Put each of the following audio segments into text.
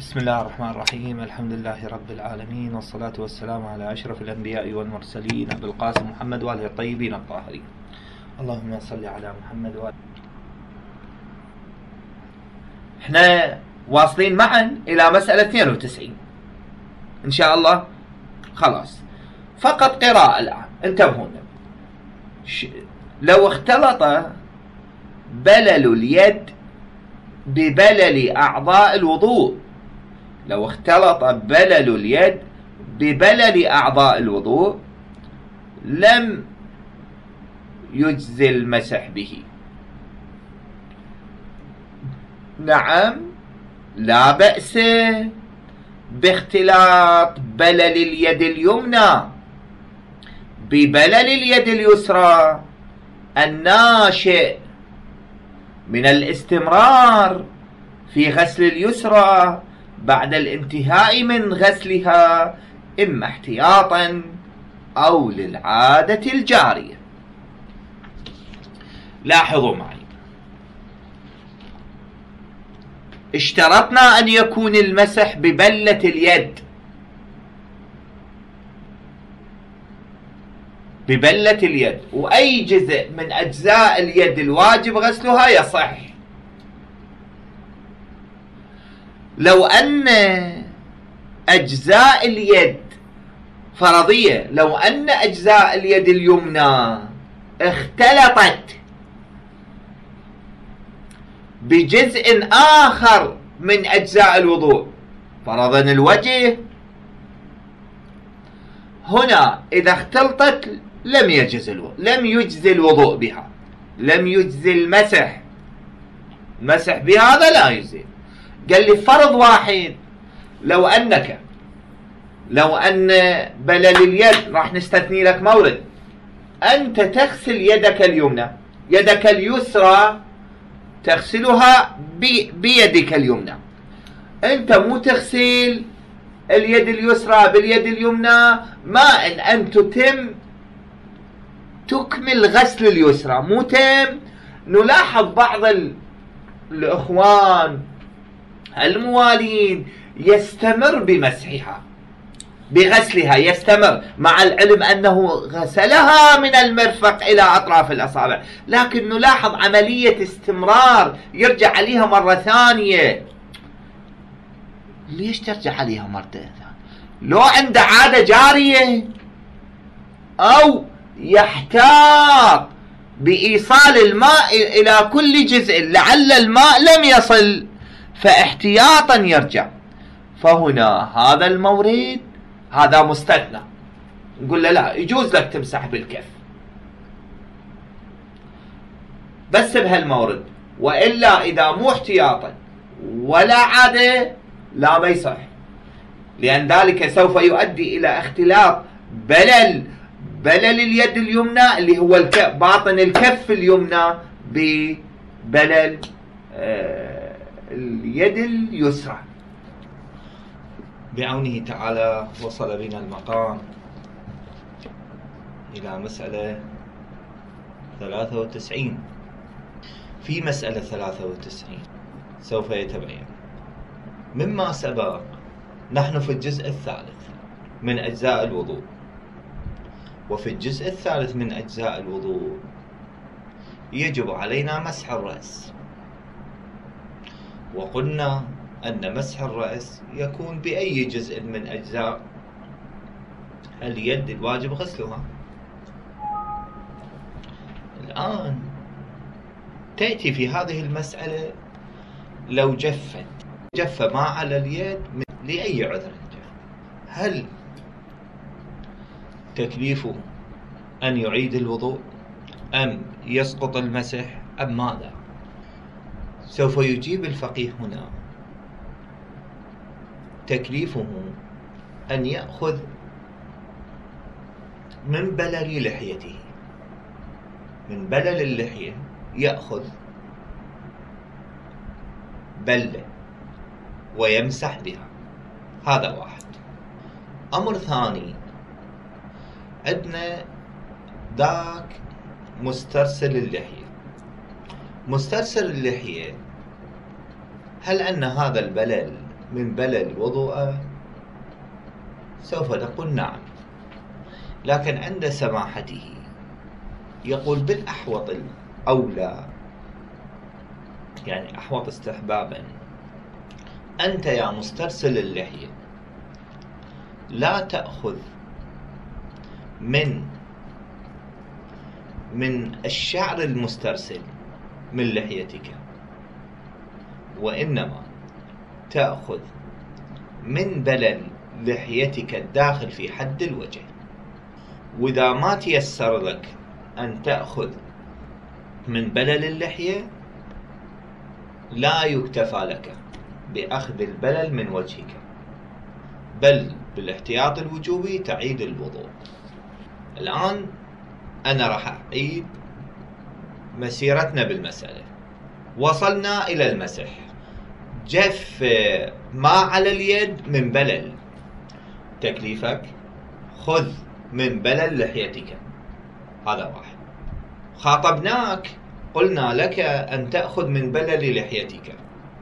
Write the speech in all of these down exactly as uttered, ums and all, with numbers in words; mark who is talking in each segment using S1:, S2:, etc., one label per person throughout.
S1: بسم الله الرحمن الرحيم. الحمد لله رب العالمين، والصلاة والسلام على أشرف الأنبياء والمرسلين أبي القاسم محمد وآله الطيبين الطاهرين. اللهم صل على محمد وآله. احنا واصلين معا إلى مسألة اثنين وتسعين إن شاء الله. خلاص، فقط قراءة الآن. انتبهوا، لو اختلط بلل اليد ببلل أعضاء الوضوء لو اختلط بلل اليد ببلل أعضاء الوضوء لم يجزي المسح به. نعم، لا بأس باختلاط بلل اليد اليمنى ببلل اليد اليسرى الناشئ من الاستمرار في غسل اليسرى بعد الانتهاء من غسلها، إما احتياطا أو للعادة الجارية. لاحظوا معي، اشترطنا أن يكون المسح ببلة اليد ببلة اليد وأي جزء من أجزاء اليد الواجب غسلها يصح. لو أن أجزاء اليد فرضية، لو أن أجزاء اليد اليمنى اختلطت بجزء آخر من أجزاء الوضوء، فرضا الوجه، هنا إذا اختلطت لم يجز الوضوء لم يجزي الوضوء بها، لم يجزي المسح المسح بهذا لا يجزي. قال لي فرض واحد، لو أنك لو أن بلل اليد، راح نستثني لك مورد، أنت تغسل يدك اليمنى، يدك اليسرى تغسلها بيدك اليمنى، أنت مو تغسل اليد اليسرى باليد اليمنى، ما إن أن تتم تكمل غسل اليسرى، مو تم. نلاحظ بعض الإخوان الموالين يستمر بمسحها بغسلها، يستمر مع العلم أنه غسلها من المرفق إلى أطراف الأصابع، لكن نلاحظ عملية استمرار، يرجع عليها مرة ثانية. ليش ترجع عليها مرة ثانية؟ لو عنده عادة جارية أو يحتاط بإيصال الماء إلى كل جزء، لعل الماء لم يصل فاحتياطا يرجع، فهنا هذا المورد هذا مستثنى، نقول له لا، يجوز لك تمسح بالكف بس بهالمورد، وإلا إذا مو احتياطا ولا عادة لا ما يصح، لأن ذلك سوف يؤدي إلى اختلاط بلل بلل اليد اليمنى اللي هو الكف، باطن الكف اليمنى ببلل آه اليد اليسرى. بعونه تعالى وصل بنا المقام إلى مسألة ثلاثة وتسعين. في مسألة ثلاثة وتسعين سوف يتبين مما سبق، نحن في الجزء الثالث من أجزاء الوضوء، وفي الجزء الثالث من أجزاء الوضوء يجب علينا مسح الرأس، وقلنا أن مسح الرأس يكون بأي جزء من أجزاء اليد الواجب غسلها. الآن تأتي في هذه المسألة لو جفت جف ما على اليد لأي عذر جف، هل تكليفه أن يعيد الوضوء أم يسقط المسح أم ماذا؟ سوف يجيب الفقيه هنا تكليفه أن يأخذ من بلل لحيته، من بلل اللحية يأخذ بلة ويمسح بها. هذا واحد. أمر ثاني، عندنا ذاك مسترسل اللحية. مسترسل اللحية، هل أن هذا البلل من بلل وضوءه؟ سوف نقول نعم، لكن عند سماحته يقول بالأحوط الأولى، يعني أحوط استحبابا، أنت يا مسترسل اللحية لا تأخذ من من الشعر المسترسل من لحيتك، وإنما تأخذ من بلل لحيتك الداخل في حد الوجه. وإذا ما تيسر لك أن تأخذ من بلل اللحية لا يكتفى لك بأخذ البلل من وجهك، بل بالاحتياط الوجوبي تعيد الوضوء. الآن أنا راح أعيد مسيرتنا بالمسألة. وصلنا إلى المسح، جف ما على اليد من بلل، تكليفك خذ من بلل لحيتك، هذا واحد. خاطبناك قلنا لك أن تأخذ من بلل لحيتك.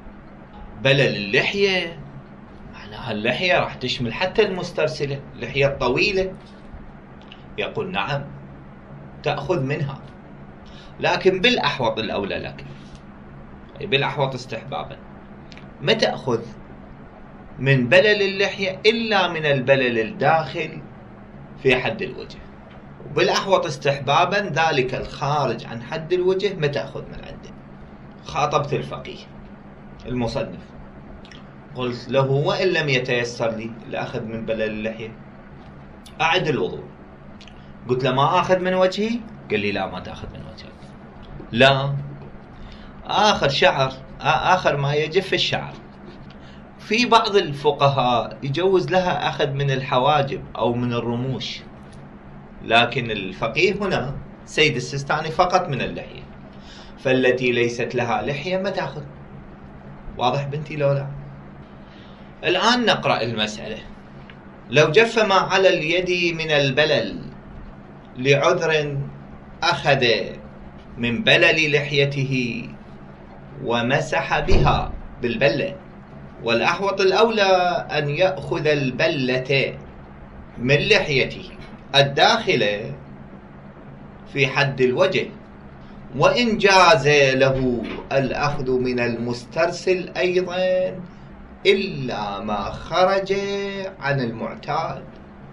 S1: بلل اللحية معناها اللحية راح تشمل حتى المسترسلة، اللحية الطويلة. يقول نعم تأخذ منها، لكن بالأحوط الأولى لك، بالأحوط استحبابا، ما تأخذ من بلل اللحية إلا من البلل الداخل في حد الوجه، وبالأحوط استحبابا ذلك الخارج عن حد الوجه ما تأخذ من عنده. خاطبت الفقيه المصنف قلت له وإن لم يتيسر لي الأخذ من بلل اللحية أعد الوضوء. قلت له ما أخذ من وجهي؟ قال لي لا ما تأخذ من وجهك، لا آخر شعر، آخر ما يجف الشعر. في بعض الفقهاء يجوز لها أخذ من الحواجب أو من الرموش، لكن الفقيه هنا سيد السيستاني فقط من اللحية، فالتي ليست لها لحية ما تأخذ. واضح بنتي لو لا؟ الآن نقرأ المسألة. لو جف ما على اليد من البلل لعذر أخذ من بلل لحيته ومسح بها بالبلة، والأحوط الأولى أن يأخذ البلة من لحيته الداخلة في حد الوجه، وإن جاز له الأخذ من المسترسل أيضا إلا ما خرج عن المعتاد.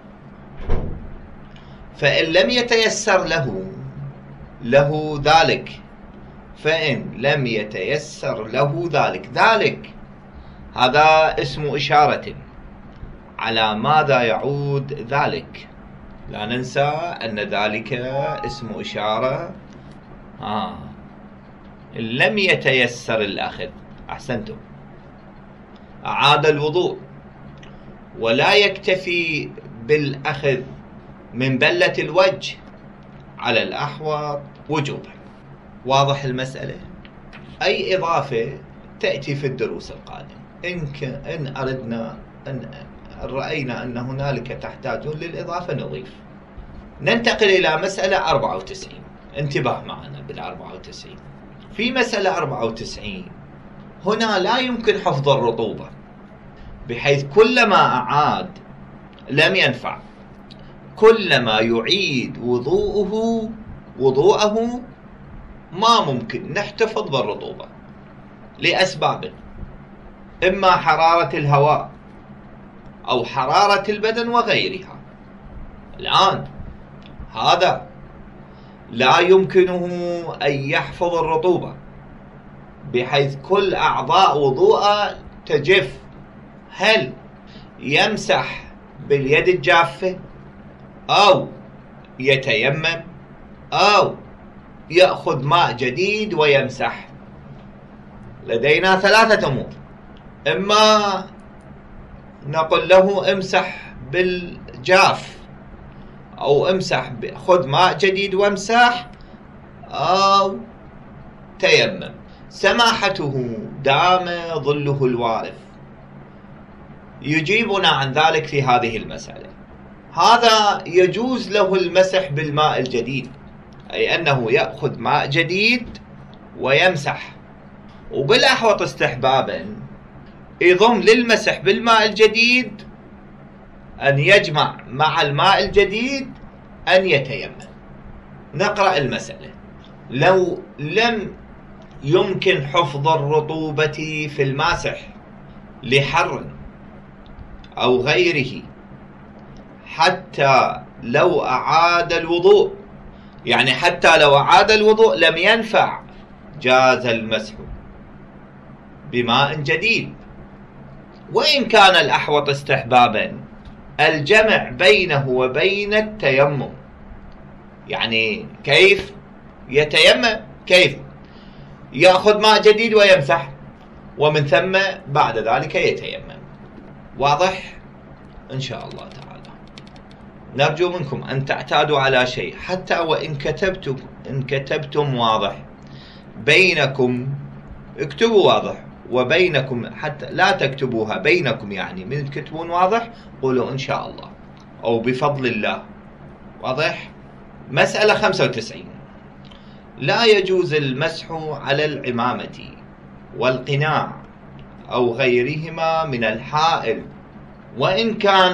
S1: فإن لم يتيسر له له ذلك فإن لم يتيسر له ذلك ذلك هذا اسم إشارة على ماذا يعود ذلك. لا ننسى أن ذلك اسم إشارة. آه. إن لم يتيسر الأخذ، أحسنتم، أعاد الوضوء، ولا يكتفي بالأخذ من بلة الوجه على الأحوط وجوبا. واضح المسألة؟ أي إضافة تأتي في الدروس القادمة إن, إن أردنا أن رأينا أن هنالك تحتاجون للإضافة نضيف. ننتقل إلى مسألة أربعة وتسعين. انتباه معنا بالأربعة وتسعين. في مسألة أربعة وتسعين هنا لا يمكن حفظ الرطوبة، بحيث كلما أعاد لم ينفع، كلما يعيد وضوءه وضوءه ما ممكن نحتفظ بالرطوبة لأسباب، إما حرارة الهواء أو حرارة البدن وغيرها. الآن هذا لا يمكنه أن يحفظ الرطوبة، بحيث كل أعضاء وضوءه تجف. هل يمسح باليد الجافة أو يتيمم أو يأخذ ماء جديد ويمسح؟ لدينا ثلاثة أمور. إما نقول له امسح بالجاف، أو امسح خذ ماء جديد وامسح، أو تيمم. سماحته دام ظله الوارث يجيبنا عن ذلك في هذه المسألة. هذا يجوز له المسح بالماء الجديد، أي أنه يأخذ ماء جديد ويمسح. وبالأحوط استحبابا يضم للمسح بالماء الجديد أن يجمع مع الماء الجديد أن يتيمم. نقرأ المسألة. لو لم يمكن حفظ الرطوبة في الماسح لحر أو غيره حتى لو أعاد الوضوء، يعني حتى لو أعاد الوضوء لم ينفع، جاز المسح بماء جديد. وإن كان الأحوط استحبابا الجمع بينه وبين التيمم. يعني كيف يتيمم؟ كيف يأخذ ماء جديد ويمسح، ومن ثم بعد ذلك يتيمم. واضح؟ إن شاء الله تعالى. نرجو منكم أن تعتادوا على شيء، حتى وإن كتبتم إن كتبتم واضح بينكم اكتبوا واضح، وبينكم حتى لا تكتبوها بينكم، يعني من تكتبون واضح قولوا إن شاء الله أو بفضل الله. واضح؟ مسألة خمسة وتسعين. لا يجوز المسح على العمامة والقناع أو غيرهما من الحائل، وإن كان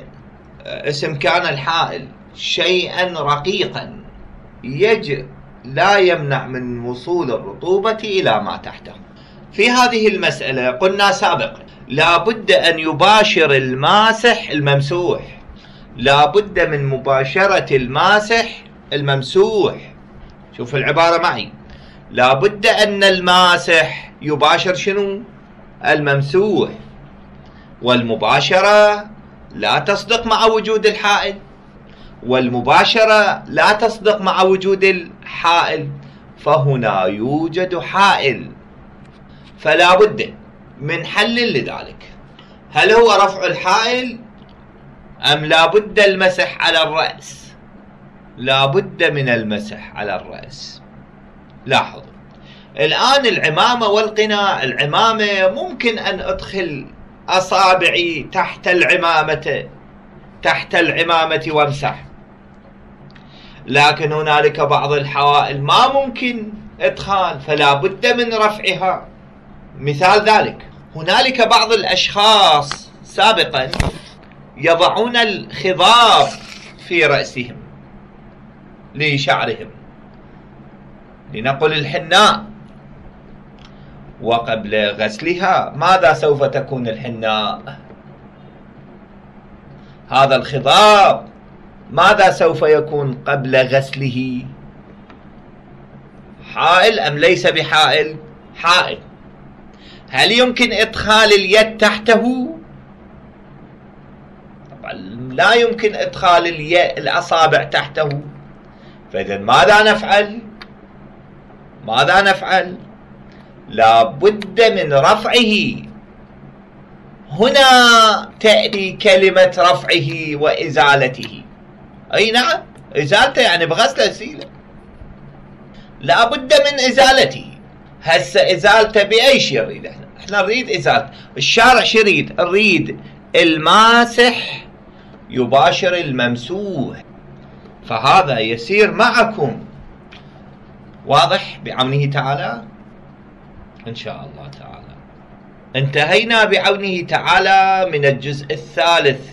S1: اسم كان الحائل شيئا رقيقا يجب لا يمنع من وصول الرطوبة إلى ما تحته. في هذه المسألة قلنا سابقا لا بد أن يباشر الماسح الممسوح، لا بد من مباشرة الماسح الممسوح. شوف العبارة معي، لا بد أن الماسح يباشر شنو؟ الممسوح. والمباشرة لا تصدق مع وجود الحائل، والمباشرة لا تصدق مع وجود الحائل، فهنا يوجد حائل، فلا بد من حل لذلك. هل هو رفع الحائل أم لا بد المسح على الرأس؟ لا بد من المسح على الرأس. لاحظوا الآن العمامة والقناع. العمامة ممكن أن أدخل أصابعي تحت العمامة تحت العمامة وامسح، لكن هنالك بعض الحوائل ما ممكن إدخال، فلا بد من رفعها. مثال ذلك هنالك بعض الأشخاص سابقا يضعون الخضاب في رأسهم لشعرهم، لنقل الحناء، وقبل غسلها ماذا سوف تكون الحناء؟ هذا الخضاب ماذا سوف يكون قبل غسله؟ حائل أم ليس بحائل؟ حائل. هل يمكن إدخال اليد تحته؟ طبعا لا يمكن إدخال الأصابع تحته. فإذا ماذا نفعل؟ ماذا نفعل؟ لا بد من رفعه. هنا تأتي كلمة رفعه وإزالته. أي نعم، إزالته يعني بغسل أسيله. لا بد من إزالته. هسه إزالته بأي شيء نريد؟ احنا احنا نريد إزالته. الشارع شو يريد؟ نريد الماسح يباشر الممسوح، فهذا يسير معكم. واضح بعونه تعالى؟ إن شاء الله تعالى. انتهينا بعونه تعالى من الجزء الثالث،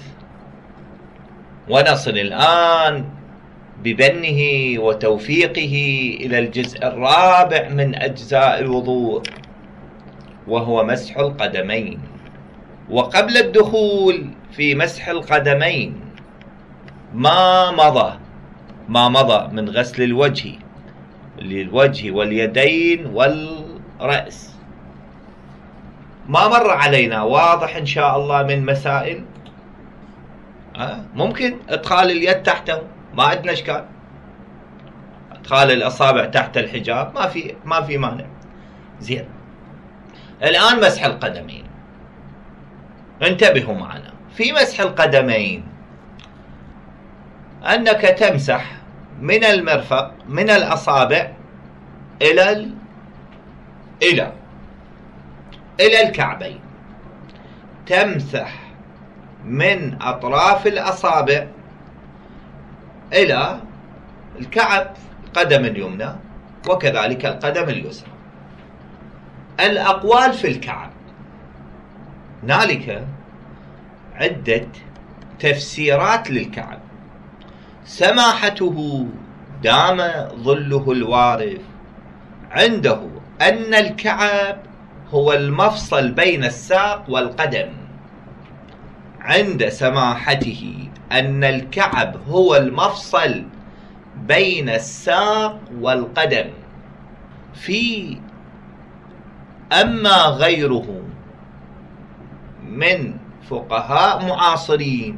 S1: ونصل الآن ببنه وتوفيقه إلى الجزء الرابع من أجزاء الوضوء، وهو مسح القدمين. وقبل الدخول في مسح القدمين ما مضى ما مضى من غسل الوجه للوجه واليدين والرأس ما مر علينا. واضح إن شاء الله من مسائل. أه؟ ممكن إدخال اليد تحته، ما عندنا إشكال. إدخال الأصابع تحت الحجاب ما في ما في مانع. زين، الآن مسح القدمين. انتبهوا معنا في مسح القدمين، أنك تمسح من المرفق من الأصابع إلى ال... إلى إلى الكعبين. تمسح من أطراف الأصابع إلى الكعب، القدم اليمنى وكذلك القدم اليسرى. الأقوال في الكعب هنالك عدة تفسيرات للكعب. سماحته دام ظله الوارف عنده أن الكعب هو المفصل بين الساق والقدم، عند سماحته أن الكعب هو المفصل بين الساق والقدم. في أما غيره من فقهاء معاصرين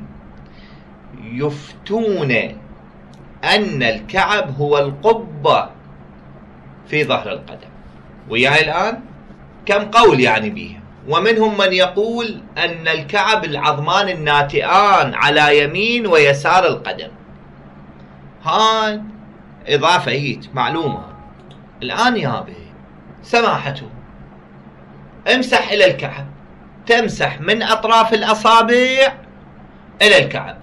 S1: يفتون أن الكعب هو القبة في ظهر القدم. وياي الآن كم قول يعني به، ومنهم من يقول أن الكعب العظمان الناتئان على يمين ويسار القدم. هاي إضافة هيك معلومة. الآن يابي سماحته امسح إلى الكعب، تمسح من أطراف الأصابع إلى الكعب.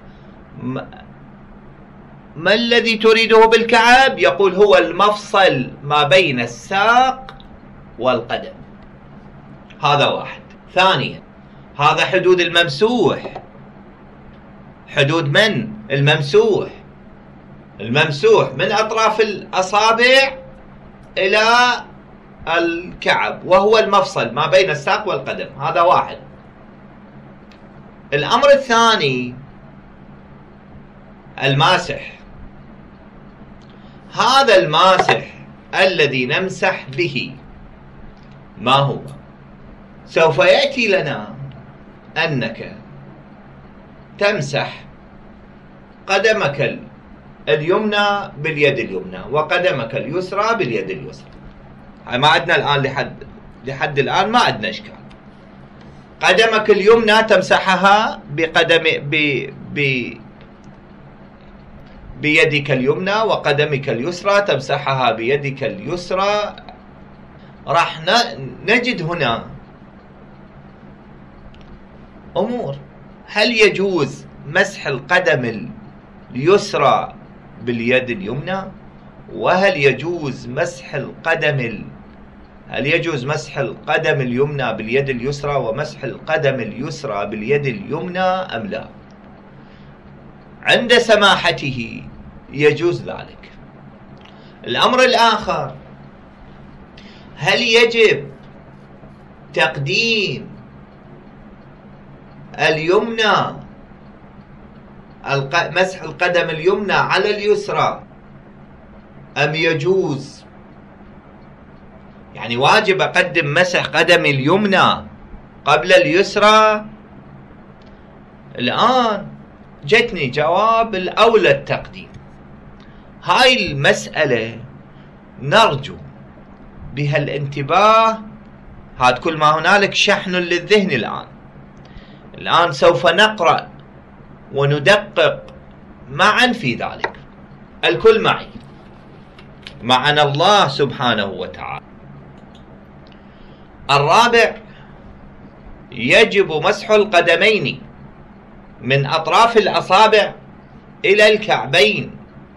S1: ما الذي تريده بالكعب؟ يقول هو المفصل ما بين الساق والقدم. هذا واحد. ثانيا، هذا حدود الممسوح. حدود من؟ الممسوح. الممسوح من أطراف الأصابع إلى الكعب، وهو المفصل ما بين الساق والقدم. هذا واحد. الأمر الثاني الماسح. هذا الماسح الذي نمسح به ما هو؟ سوف يأتي لنا أنك تمسح قدمك اليمنى باليد اليمنى وقدمك اليسرى باليد اليسرى. ما عندنا الآن لحد لحد الآن ما عندنا إشكال. قدمك اليمنى تمسحها بقدم ب ب بيدك اليمنى، وقدمك اليسرى تمسحها بيدك اليسرى. راح نجد هنا أمور. هل يجوز مسح القدم اليسرى باليد اليمنى؟ وهل يجوز مسح القدم ال... هل يجوز مسح القدم اليمنى باليد اليسرى ومسح القدم اليسرى باليد اليمنى أم لا؟ عند سماحته يجوز ذلك. الأمر الآخر، هل يجب تقديم اليمنى مسح القدم اليمنى على اليسرى أم يجوز؟ يعني واجب أقدم مسح قدمي اليمنى قبل اليسرى؟ الآن جتني جواب الأولى التقديم. هاي المسألة نرجو بها الانتباه. هذا كل ما هنالك شحن للذهن. الآن الآن سوف نقرأ وندقق معا في ذلك. الكل معي، معنا الله سبحانه وتعالى. الرابع، يجب مسح القدمين من أطراف الأصابع إلى الكعبين،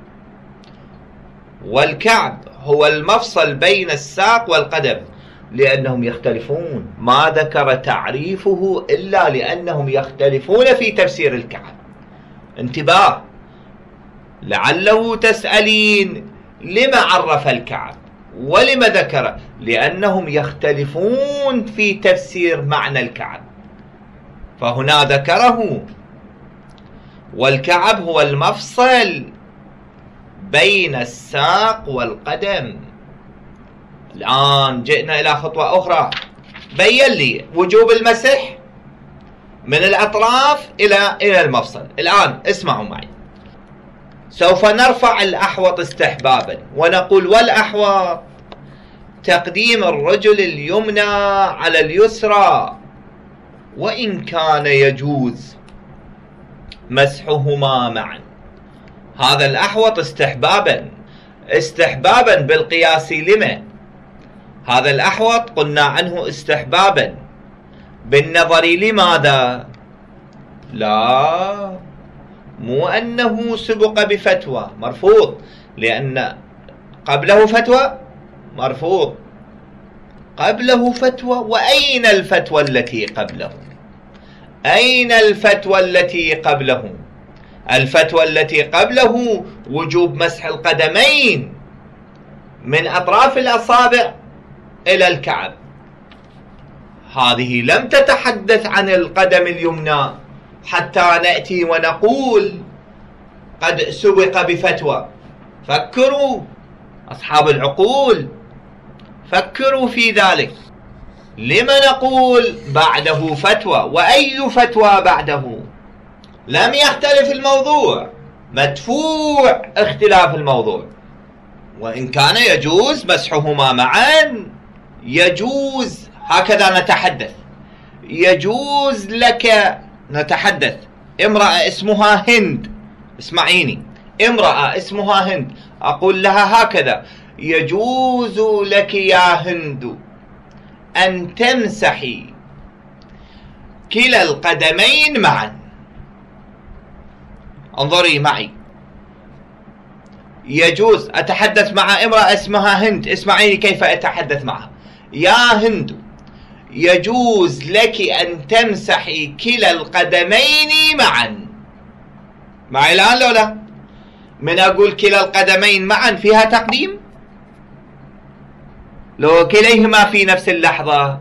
S1: والكعب هو المفصل بين الساق والقدم، لأنهم يختلفون. ما ذكر تعريفه إلا لأنهم يختلفون في تفسير الكعب. انتباه، لعله تسألين لما عرف الكعب ولما ذكر؟ لأنهم يختلفون في تفسير معنى الكعب، فهنا ذكره. والكعب هو المفصل بين الساق والقدم. الآن جئنا إلى خطوة أخرى. بين لي وجوب المسح من الأطراف إلى إلى المفصل. الآن اسمعوا معي. سوف نرفع الأحوط استحبابا ونقول والأحوط تقديم الرجل اليمنى على اليسرى، وإن كان يجوز مسحهما معا. هذا الأحوط استحبابا. استحبابا بالقياس لما؟ هذا الأحوط قلنا عنه استحبابا بالنظر لماذا؟ لا، مو أنه سبق بفتوى، مرفوض، لأن قبله فتوى، مرفوض، قبله فتوى. وأين الفتوى التي قبله؟ أين الفتوى التي قبله؟ الفتوى التي قبله وجوب مسح القدمين من أطراف الأصابع إلى الكعب. هذه لم تتحدث عن القدم اليمنى حتى نأتي ونقول قد سبق بفتوى. فكروا أصحاب العقول، فكروا في ذلك. لما نقول بعده فتوى؟ وأي فتوى بعده؟ لم يختلف الموضوع، مدفوع اختلاف الموضوع. وإن كان يجوز مسحهما معا، يجوز، هكذا نتحدث. يجوز لك، نتحدث، امرأة اسمها هند، اسمعيني، امرأة اسمها هند، أقول لها هكذا: يجوز لك يا هند أن تمسحي كلا القدمين معا. انظري معي، يجوز، أتحدث مع امرأة اسمها هند، اسمعيني كيف أتحدث معها. يا هند، يجوز لك أن تمسحي كلا القدمين معا. معي الآن لو لا؟ من أقول كلا القدمين معا فيها تقديم؟ لو كليهما في نفس اللحظة.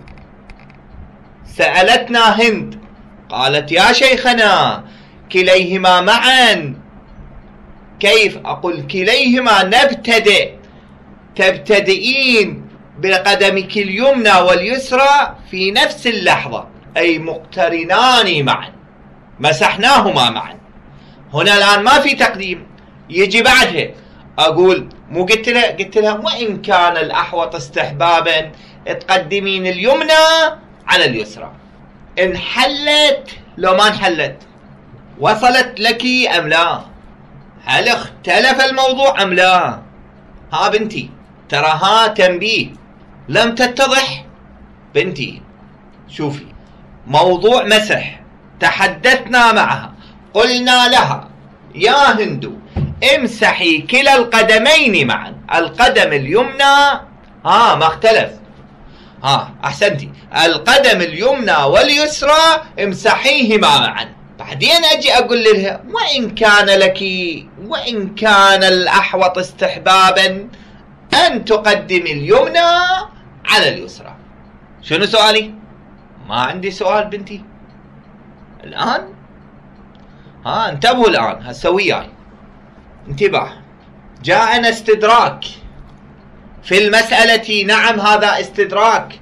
S1: سألتنا هند قالت: يا شيخنا كليهما معا كيف؟ أقول: كليهما نبتدئ، تبتدئين بقدمك اليمنى واليسرى في نفس اللحظة، أي مقترنان معا، مسحناهما معا. هنا الآن ما في تقديم، يجي بعدها أقول، مو قلت لها قلت لها وإن كان الأحوط استحبابا تقدمين اليمنى على اليسرى. انحلت لو ما انحلت؟ وصلت لك أم لا؟ هل اختلف الموضوع أم لا؟ ها بنتي، ترى ها تنبيه، لم تتضح بنتي. شوفي، موضوع مسح تحدثنا معها، قلنا لها: يا هند امسحي كلا القدمين معا، القدم اليمنى، ها ما اختلف، ها احسنتي، القدم اليمنى واليسرى امسحيهما معا. بعدين اجي اقول لها: وان كان لك، وان كان الاحوط استحبابا ان تقدم اليمنى على اليسرى. شنو سؤالي؟ ما عندي سؤال بنتي الان. ها انتبهوا الان، هسه وياي انتباه. جاءنا استدراك في المسألة، نعم هذا استدراك،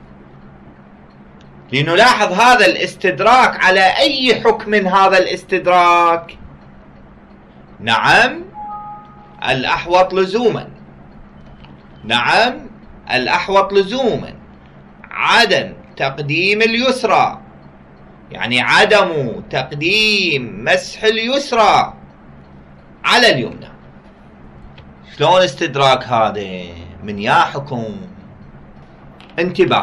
S1: لنلاحظ هذا الاستدراك على أي حكم هذا الاستدراك؟ نعم الأحوط لزوما، نعم الأحوط لزوما عدم تقديم اليسرى، يعني عدم تقديم مسح اليسرى على اليمنى. شلون استدراك هذا؟ من يا حكم؟ انتباه،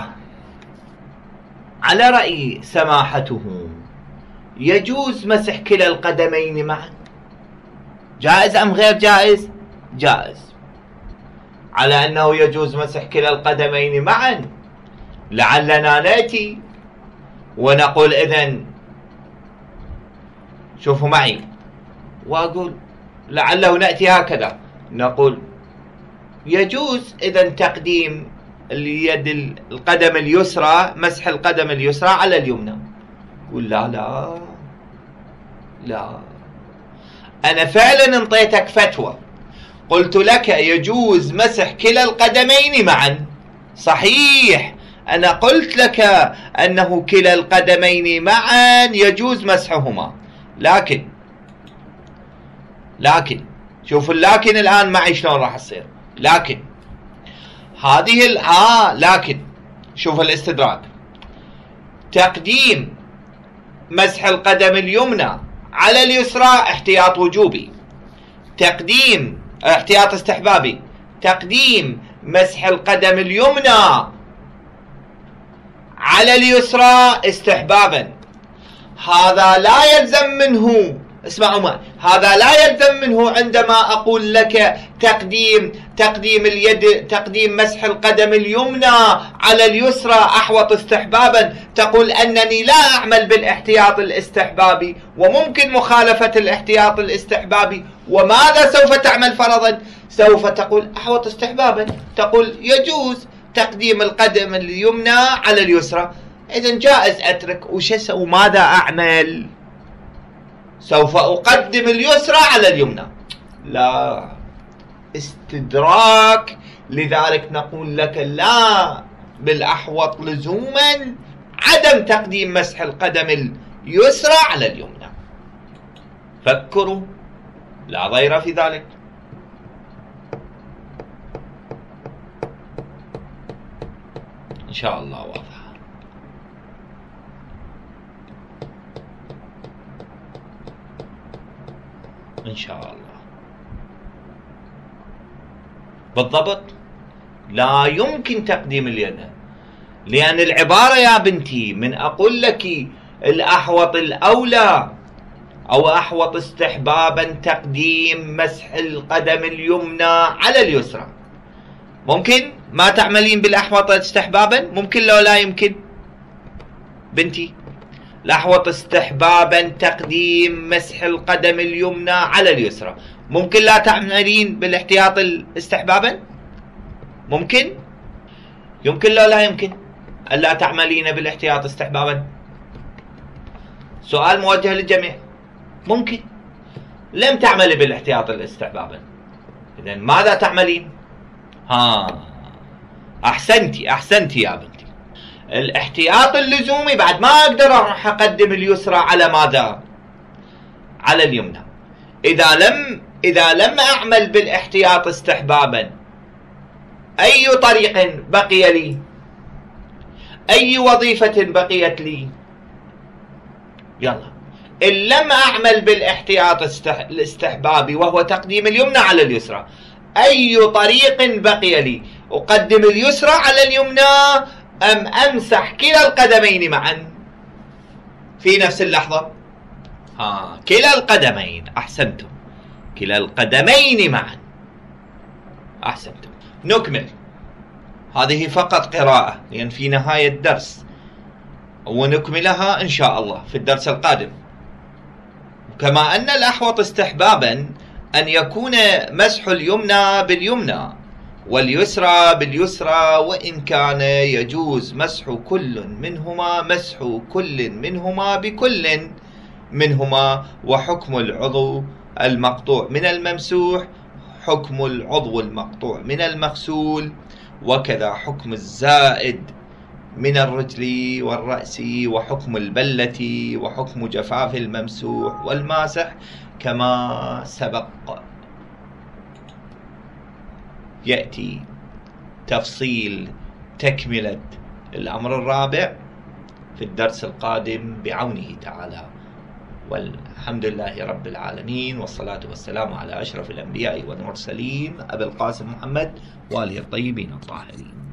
S1: على رأي سماحته يجوز مسح كلا القدمين معا، جائز أم غير جائز؟ جائز. على أنه يجوز مسح كلا القدمين معا، لعلنا نأتي ونقول إذن، شوفوا معي وأقول لعله نأتي هكذا، نقول يجوز إذن تقديم اليد القدم اليسرى، مسح القدم اليسرى على اليمنى. قول لا لا لا، أنا فعلا انطيتك فتوى، قلت لك يجوز مسح كلا القدمين معا، صحيح، أنا قلت لك أنه كلا القدمين معا يجوز مسحهما، لكن لكن شوفوا اللكن الآن معي شلون راح تصير. لكن هذه ال آه لكن شوف الاستدراك، تقديم مسح القدم اليمنى على اليسرى احتياط وجوبي، تقديم احتياط استحبابي، تقديم مسح القدم اليمنى على اليسرى استحبابا. هذا لا يلزم منه اسمعوا معي، هذا لا يلزم منه عندما أقول لك تقديم تقديم اليد تقديم مسح القدم اليمنى على اليسرى أحوط استحبابا، تقول أنني لا أعمل بالاحتياط الاستحبابي وممكن مخالفة الاحتياط الاستحبابي. وماذا سوف تعمل فرضا؟ سوف تقول أحوط استحبابا، تقول يجوز تقديم القدم اليمنى على اليسرى، إذن جائز أترك. وش أسوي؟ ماذا أعمل؟ سوف أقدم اليسرى على اليمنى. لا، استدراك. لذلك نقول لك لا، بالأحوط لزوما عدم تقديم مسح القدم اليسرى على اليمنى. فكروا، لا ضير في ذلك. إن شاء الله واضح. إن شاء الله بالضبط. لا يمكن تقديم اليد، لأن العبارة يا بنتي من أقول لك الأحوط الأولى أو أحوط استحبابا تقديم مسح القدم اليمنى على اليسرى. ممكن ما تعملين بالأحوط استحبابا؟ ممكن لو لا يمكن بنتي؟ الأحوط استحبابا تقديم مسح القدم اليمنى على اليسرى، ممكن لا تعملين بالاحتياط استحبابا؟ ممكن؟ يمكن لو لا يمكن ألا تعملين بالاحتياط استحبابا؟ سؤال موجه للجميع. ممكن لم تعملي بالاحتياط استحبابا، إذن ماذا تعملين؟ ها، أحسنتي أحسنتي يا بنتي. الاحتياط اللزومي بعد ما أقدر راح أقدم اليسرى على ماذا؟ على اليمنى. إذا لم إذا لم أعمل بالاحتياط استحبابا، أي طريق بقي لي؟ أي وظيفة بقيت لي؟ يلا، إن لم أعمل بالاحتياط الاستحبابي وهو تقديم اليمنى على اليسرى، أي طريق بقي لي؟ أقدم اليسرى على اليمنى أم أمسح كلا القدمين معا في نفس اللحظة؟ ها، كلا القدمين. أحسنتم، كلا القدمين معا. أحسنتم. نكمل. هذه فقط قراءة، لأن في نهاية الدرس، ونكملها إن شاء الله في الدرس القادم. كما أن الأحوط استحبابا أن يكون مسح اليمنى باليمنى واليسرى باليسرى، وإن كان يجوز مسح كل منهما مسح كل منهما بكل منهما. وحكم العضو المقطوع من الممسوح حكم العضو المقطوع من المغسول، وكذا حكم الزائد من الرجل والرأس، وحكم البلة، وحكم جفاف الممسوح والماسح كما سبق. يأتي تفصيل تكملة الأمر الرابع في الدرس القادم بعونه تعالى. والحمد لله رب العالمين، والصلاة والسلام على أشرف الأنبياء والمرسلين أبي القاسم محمد وآله الطيبين الطاهرين.